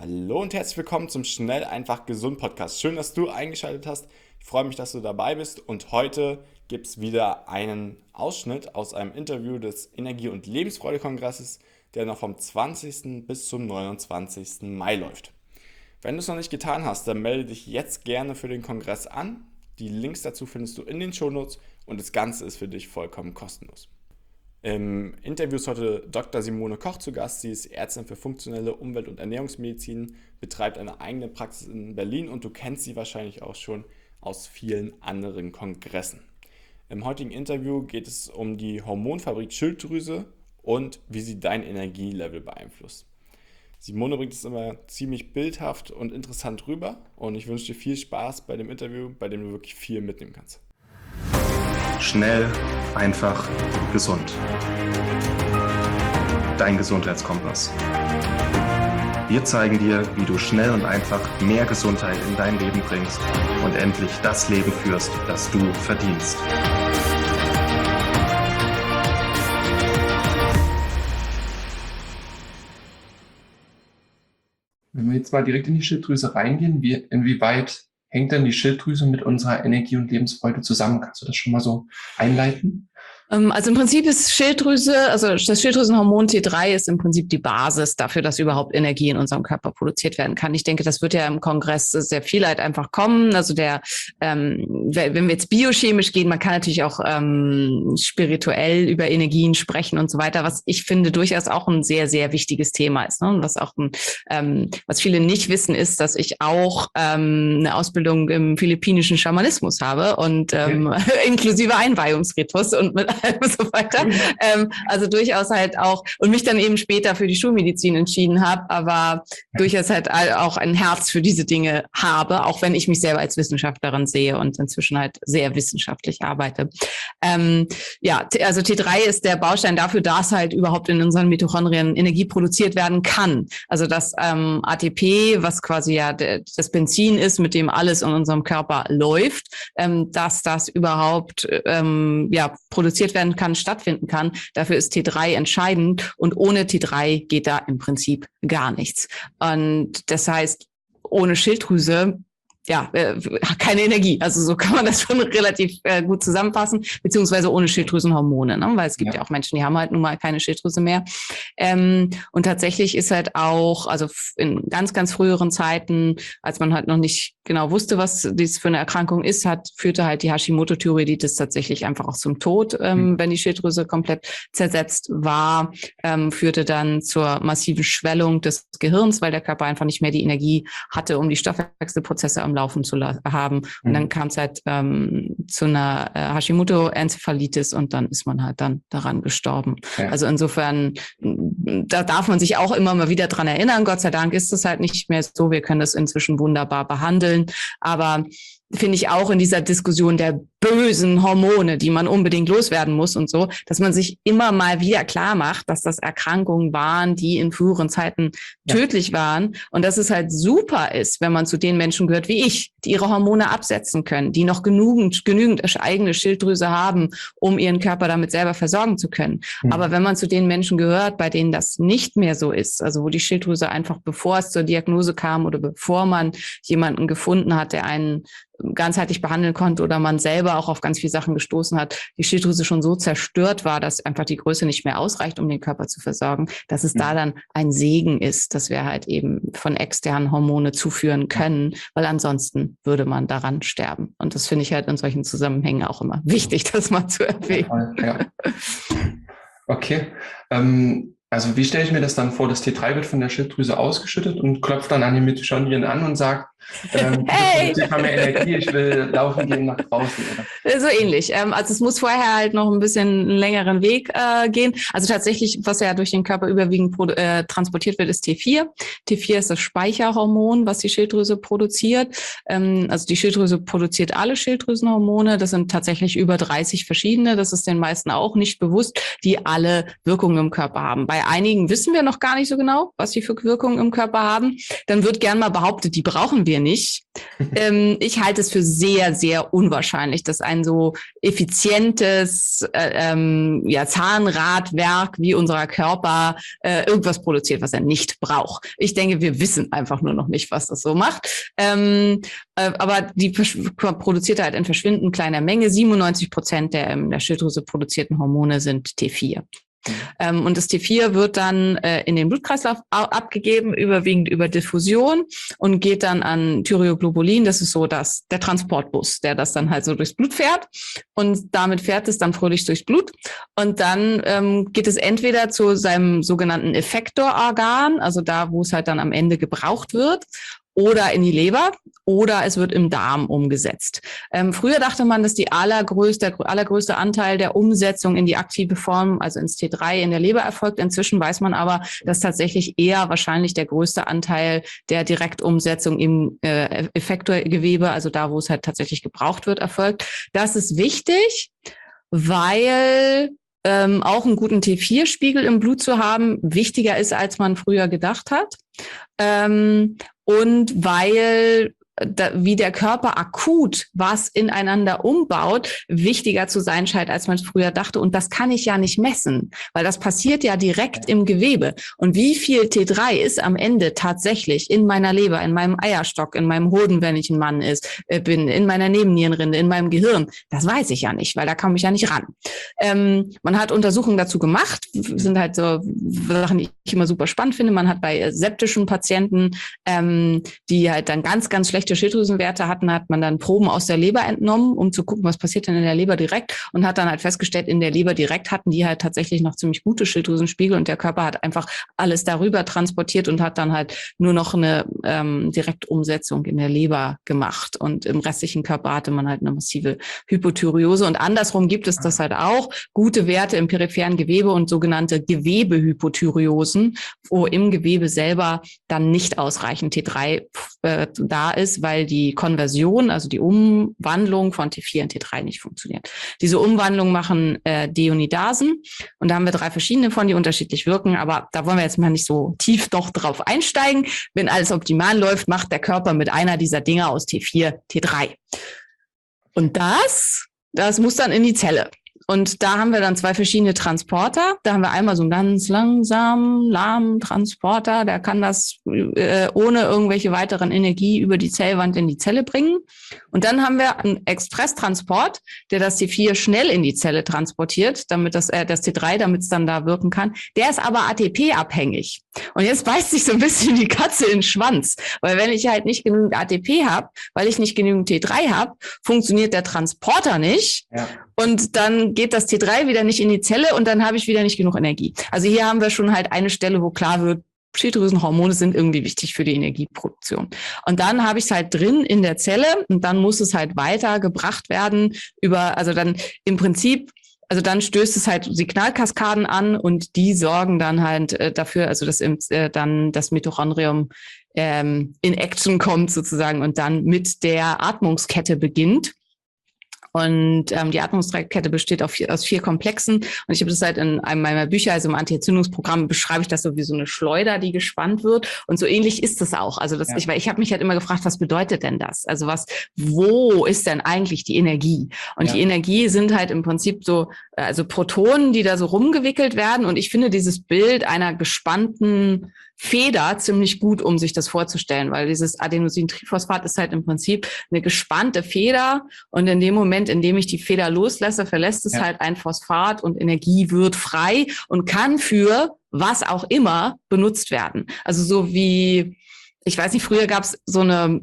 Hallo und herzlich willkommen zum Schnell, einfach, gesund Podcast. Schön, dass du eingeschaltet hast. Ich freue mich, dass du dabei bist. Und heute gibt es wieder einen Ausschnitt aus einem Interview des Energie- und Lebensfreude-Kongresses, der noch vom 20. bis zum 29. Mai läuft. Wenn du es noch nicht getan hast, dann melde dich jetzt gerne für den Kongress an. Die Links dazu findest du in den Shownotes und das Ganze ist für dich vollkommen kostenlos. Im Interview ist heute Dr. Simone Koch zu Gast. Sie ist Ärztin für funktionelle Umwelt- und Ernährungsmedizin, betreibt eine eigene Praxis in Berlin und du kennst sie wahrscheinlich auch schon aus vielen anderen Kongressen. Im heutigen Interview geht es um die Hormonfabrik Schilddrüse und wie sie dein Energielevel beeinflusst. Simone bringt es immer ziemlich bildhaft und interessant rüber und ich wünsche dir viel Spaß bei dem Interview, bei dem du wirklich viel mitnehmen kannst. Schnell, einfach, gesund. Dein Gesundheitskompass. Wir zeigen dir, wie du schnell und einfach mehr Gesundheit in dein Leben bringst und endlich das Leben führst, das du verdienst. Wenn wir jetzt mal direkt in die Schilddrüse reingehen, inwieweit hängt denn die Schilddrüse mit unserer Energie und Lebensfreude zusammen? Kannst du das schon mal so einleiten? Also im Prinzip ist Schilddrüse, also das Schilddrüsenhormon T3 ist im Prinzip die Basis dafür, dass überhaupt Energie in unserem Körper produziert werden kann. Ich denke, das wird ja im Kongress sehr viel halt einfach kommen. Also wenn wir jetzt biochemisch gehen, man kann natürlich auch spirituell über Energien sprechen und so weiter, was ich finde durchaus auch ein sehr, sehr wichtiges Thema ist. Ne? Und was auch was viele nicht wissen, ist, dass ich auch eine Ausbildung im philippinischen Schamanismus habe und inklusive Einweihungsritus und mit und so weiter. Also durchaus halt auch, und mich dann eben später für die Schulmedizin entschieden habe, aber durchaus halt auch ein Herz für diese Dinge habe, auch wenn ich mich selber als Wissenschaftlerin sehe und inzwischen halt sehr wissenschaftlich arbeite. Also T3 ist der Baustein dafür, dass halt überhaupt in unseren Mitochondrien Energie produziert werden kann. Also das ATP, was quasi ja das Benzin ist, mit dem alles in unserem Körper läuft, dass das überhaupt produziert werden kann, stattfinden kann. Dafür ist T3 entscheidend und ohne T3 geht da im Prinzip gar nichts. Und das heißt, ohne Schilddrüse keine Energie. Also so kann man das schon relativ gut zusammenfassen, beziehungsweise ohne Schilddrüsenhormone, ne? Weil es gibt ja auch Menschen, die haben halt nun mal keine Schilddrüse mehr. Und tatsächlich ist halt auch, also in ganz, ganz früheren Zeiten, als man halt noch nicht genau wusste, was dies für eine Erkrankung ist, führte halt die Hashimoto-Thyreoiditis tatsächlich einfach auch zum Tod, wenn die Schilddrüse komplett zersetzt war, führte dann zur massiven Schwellung des Gehirns, weil der Körper einfach nicht mehr die Energie hatte, um die Stoffwechselprozesse am Laufen zu haben. Und dann kam es halt zu einer Hashimoto-Enzephalitis und dann ist man halt dann daran gestorben. Ja. Also insofern, da darf man sich auch immer mal wieder dran erinnern. Gott sei Dank ist es halt nicht mehr so. Wir können das inzwischen wunderbar behandeln. Aber finde ich auch in dieser Diskussion der bösen Hormone, die man unbedingt loswerden muss und so, dass man sich immer mal wieder klar macht, dass das Erkrankungen waren, die in früheren Zeiten tödlich waren und dass es halt super ist, wenn man zu den Menschen gehört wie ich, die ihre Hormone absetzen können, die noch genügend eigene Schilddrüse haben, um ihren Körper damit selber versorgen zu können. Aber wenn man zu den Menschen gehört, bei denen das nicht mehr so ist, also wo die Schilddrüse einfach, bevor es zur Diagnose kam oder bevor man jemanden gefunden hat, der einen ganzheitlich behandeln konnte oder man selber auch auf ganz viele Sachen gestoßen hat, die Schilddrüse schon so zerstört war, dass einfach die Größe nicht mehr ausreicht, um den Körper zu versorgen, dass es da dann ein Segen ist, dass wir halt eben von externen Hormone zuführen können, weil ansonsten würde man daran sterben. Und das finde ich halt in solchen Zusammenhängen auch immer wichtig, das mal zu erwähnen. Ja. Okay. Also wie stelle ich mir das dann vor? Das T3 wird von der Schilddrüse ausgeschüttet und klopft dann an die Mitochondrien an und sagt, hey! Ich habe mehr Energie, ich will laufen gehen nach draußen. Oder? So ähnlich. Also es muss vorher halt noch ein bisschen einen längeren Weg gehen. Also tatsächlich, was ja durch den Körper überwiegend transportiert wird, ist T4. T4 ist das Speicherhormon, was die Schilddrüse produziert. Also die Schilddrüse produziert alle Schilddrüsenhormone. Das sind tatsächlich über 30 verschiedene. Das ist den meisten auch nicht bewusst, die alle Wirkungen im Körper haben. Bei einigen wissen wir noch gar nicht so genau, was die für Wirkungen im Körper haben. Dann wird gern mal behauptet, die brauchen wir wir nicht. Ich halte es für sehr, sehr unwahrscheinlich, dass ein so effizientes Zahnradwerk wie unser Körper irgendwas produziert, was er nicht braucht. Ich denke, wir wissen einfach nur noch nicht, was das so macht. Aber die produziert halt in verschwindend kleiner Menge. 97% der in der Schilddrüse produzierten Hormone sind T4. Und das T4 wird dann in den Blutkreislauf abgegeben, überwiegend über Diffusion und geht dann an Thyroglobulin. Das ist so der Transportbus, der das dann halt so durchs Blut fährt. Und damit fährt es dann fröhlich durchs Blut. Und dann geht es entweder zu seinem sogenannten Effektororgan, also da, wo es halt dann am Ende gebraucht wird, oder in die Leber, oder es wird im Darm umgesetzt. Früher dachte man, dass der allergrößte Anteil der Umsetzung in die aktive Form, also ins T3 in der Leber erfolgt. Inzwischen weiß man aber, dass tatsächlich eher wahrscheinlich der größte Anteil der Direktumsetzung im Effektorgewebe, also da, wo es halt tatsächlich gebraucht wird, erfolgt. Das ist wichtig, weil auch einen guten T4-Spiegel im Blut zu haben, wichtiger ist, als man früher gedacht hat. Und weil wie der Körper akut was ineinander umbaut, wichtiger zu sein scheint, als man früher dachte. Und das kann ich ja nicht messen, weil das passiert ja direkt im Gewebe. Und wie viel T3 ist am Ende tatsächlich in meiner Leber, in meinem Eierstock, in meinem Hoden, wenn ich ein Mann bin, in meiner Nebennierenrinde, in meinem Gehirn, das weiß ich ja nicht, weil da komme ich ja nicht ran. Man hat Untersuchungen dazu gemacht, sind halt so Sachen, die ich immer super spannend finde. Man hat bei septischen Patienten, die halt dann ganz, ganz schlechte Schilddrüsenwerte hatten, hat man dann Proben aus der Leber entnommen, um zu gucken, was passiert denn in der Leber direkt, und hat dann halt festgestellt, in der Leber direkt hatten die halt tatsächlich noch ziemlich gute Schilddrüsenspiegel und der Körper hat einfach alles darüber transportiert und hat dann halt nur noch eine Direktumsetzung in der Leber gemacht, und im restlichen Körper hatte man halt eine massive Hypothyreose, und andersrum gibt es das halt auch, gute Werte im peripheren Gewebe und sogenannte Gewebehypothyreosen, wo im Gewebe selber dann nicht ausreichend T3 da ist, weil die Konversion, also die Umwandlung von T4 in T3 nicht funktioniert. Diese Umwandlung machen Deonidasen, und da haben wir 3 verschiedene von, die unterschiedlich wirken, aber da wollen wir jetzt mal nicht so tief noch drauf einsteigen. Wenn alles optimal läuft, macht der Körper mit einer dieser Dinge aus T4 T3. Und das muss dann in die Zelle. Und da haben wir dann 2 verschiedene Transporter. Da haben wir einmal so einen ganz langsamen, lahmen Transporter, der kann das ohne irgendwelche weiteren Energie über die Zellwand in die Zelle bringen. Und dann haben wir einen Expresstransport, der das T4 schnell in die Zelle transportiert, damit das T3, damit es dann da wirken kann. Der ist aber ATP-abhängig. Und jetzt beißt sich so ein bisschen die Katze in den Schwanz, weil wenn ich halt nicht genügend ATP habe, weil ich nicht genügend T3 habe, funktioniert der Transporter nicht. Ja. Und dann geht das T3 wieder nicht in die Zelle und dann habe ich wieder nicht genug Energie. Also hier haben wir schon halt eine Stelle, wo klar wird, Schilddrüsenhormone sind irgendwie wichtig für die Energieproduktion. Und dann habe ich es halt drin in der Zelle und dann muss es halt weitergebracht werden also dann im Prinzip, also dann stößt es halt Signalkaskaden an und die sorgen dann halt dafür, also dass dann das Mitochondrium in Action kommt sozusagen und dann mit der Atmungskette beginnt. Und die Atmungskette besteht aus 4 Komplexen. Und ich habe das halt in einem meiner Bücher, also im Anti-Entzündungsprogramm, beschreibe ich das so wie so eine Schleuder, die gespannt wird. Und so ähnlich ist es auch. Also ich habe mich halt immer gefragt, was bedeutet denn das? Also wo ist denn eigentlich die Energie? Und die Energie sind halt im Prinzip so, also Protonen, die da so rumgewickelt werden. Und ich finde dieses Bild einer gespannten Feder ziemlich gut, um sich das vorzustellen, weil dieses Adenosintriphosphat ist halt im Prinzip eine gespannte Feder und in dem Moment, in dem ich die Feder loslasse, verlässt es halt ein Phosphat und Energie wird frei und kann für was auch immer benutzt werden. Also so wie, ich weiß nicht, früher gab es so eine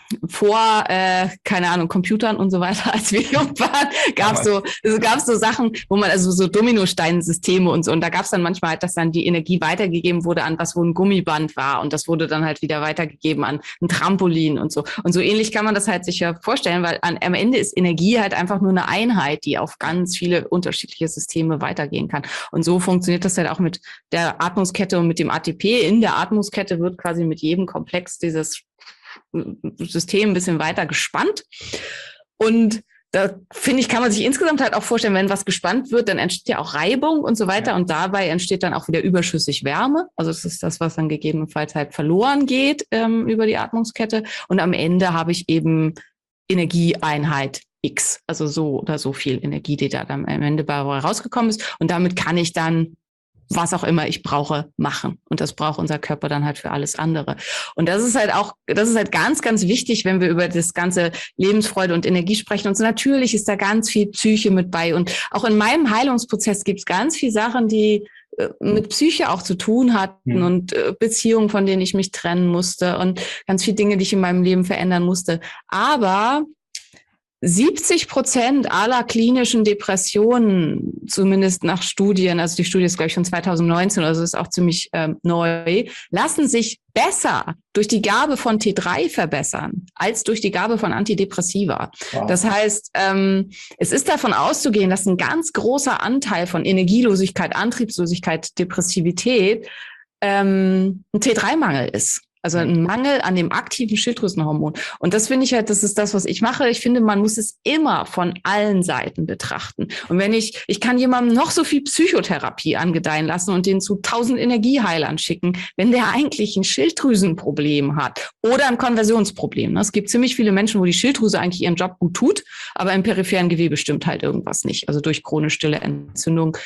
keine Ahnung, Computern und so weiter, als wir jung waren, gab's so Sachen, wo man, also so Dominosteinsysteme und so, und da gab's dann manchmal halt, dass dann die Energie weitergegeben wurde an was, wo ein Gummiband war, und das wurde dann halt wieder weitergegeben an ein Trampolin und so. Und so ähnlich kann man das halt sich ja vorstellen, weil am Ende ist Energie halt einfach nur eine Einheit, die auf ganz viele unterschiedliche Systeme weitergehen kann. Und so funktioniert das halt auch mit der Atmungskette und mit dem ATP. In der Atmungskette wird quasi mit jedem Komplex dieses System ein bisschen weiter gespannt. Und da finde ich, kann man sich insgesamt halt auch vorstellen, wenn was gespannt wird, dann entsteht ja auch Reibung und so weiter. Ja. Und dabei entsteht dann auch wieder überschüssig Wärme. Also das ist das, was dann gegebenenfalls halt verloren geht über die Atmungskette. Und am Ende habe ich eben Energieeinheit X, also so oder so viel Energie, die da dann am Ende bei rausgekommen ist. Und damit kann ich dann was auch immer ich brauche, machen. Und das braucht unser Körper dann halt für alles andere. Und das ist halt ganz, ganz wichtig, wenn wir über das ganze Lebensfreude und Energie sprechen. Und so natürlich ist da ganz viel Psyche mit bei. Und auch in meinem Heilungsprozess gibt es ganz viele Sachen, die mit Psyche auch zu tun hatten und Beziehungen, von denen ich mich trennen musste und ganz viele Dinge, die ich in meinem Leben verändern musste. Aber 70% aller klinischen Depressionen, zumindest nach Studien, also die Studie ist, glaube ich, von 2019, also ist auch ziemlich neu, lassen sich besser durch die Gabe von T3 verbessern, als durch die Gabe von Antidepressiva. Wow. Das heißt, es ist davon auszugehen, dass ein ganz großer Anteil von Energielosigkeit, Antriebslosigkeit, Depressivität ein T3-Mangel ist. Also ein Mangel an dem aktiven Schilddrüsenhormon. Und das finde ich halt, das ist das, was ich mache. Ich finde, man muss es immer von allen Seiten betrachten. Und wenn ich kann jemandem noch so viel Psychotherapie angedeihen lassen und den zu 1000 Energieheilern schicken, wenn der eigentlich ein Schilddrüsenproblem hat oder ein Konversionsproblem. Es gibt ziemlich viele Menschen, wo die Schilddrüse eigentlich ihren Job gut tut, aber im peripheren Gewebe stimmt halt irgendwas nicht. Also durch chronische Entzündung,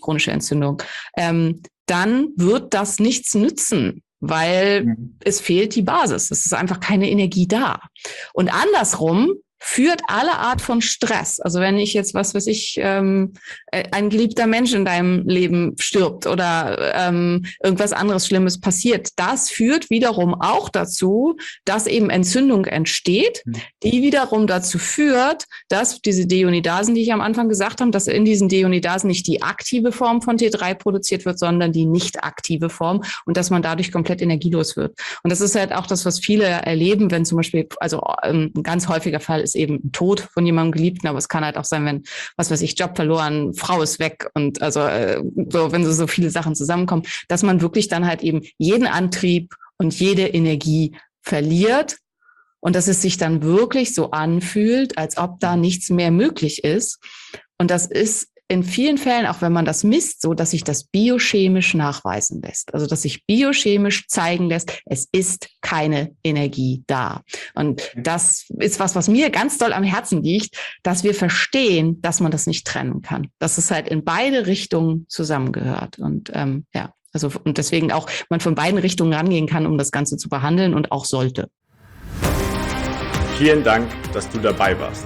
dann wird das nichts nützen. Weil es fehlt die Basis. Es ist einfach keine Energie da. Und andersrum führt alle Art von Stress. Also wenn ich jetzt, ein geliebter Mensch in deinem Leben stirbt oder irgendwas anderes Schlimmes passiert, das führt wiederum auch dazu, dass eben Entzündung entsteht, die wiederum dazu führt, dass diese Deonidasen, die ich am Anfang gesagt habe, dass in diesen Deonidasen nicht die aktive Form von T3 produziert wird, sondern die nicht aktive Form und dass man dadurch komplett energielos wird. Und das ist halt auch das, was viele erleben, wenn zum Beispiel, also ein ganz häufiger Fall ist eben ein Tod von jemandem Geliebten, aber es kann halt auch sein, wenn, was weiß ich, Job verloren, Frau ist weg und also wenn so viele Sachen zusammenkommen, dass man wirklich dann halt eben jeden Antrieb und jede Energie verliert und dass es sich dann wirklich so anfühlt, als ob da nichts mehr möglich ist. Und das ist in vielen Fällen, auch wenn man das misst, so, dass sich das biochemisch nachweisen lässt. Also, dass sich biochemisch zeigen lässt, es ist keine Energie da. Und das ist was mir ganz doll am Herzen liegt, dass wir verstehen, dass man das nicht trennen kann. Dass es halt in beide Richtungen zusammengehört. Und und deswegen auch man von beiden Richtungen rangehen kann, um das Ganze zu behandeln und auch sollte. Vielen Dank, dass du dabei warst.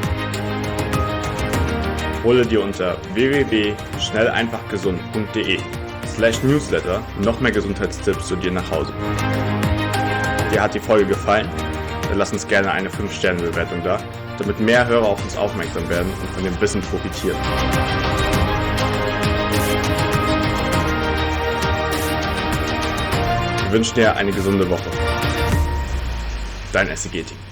Hole dir unter www.schnelleinfachgesund.de/Newsletter noch mehr Gesundheitstipps zu dir nach Hause. Dir hat die Folge gefallen? Dann lass uns gerne eine 5-Sterne-Bewertung da, damit mehr Hörer auf uns aufmerksam werden und von dem Wissen profitieren. Wir wünschen dir eine gesunde Woche. Dein SEG-Team.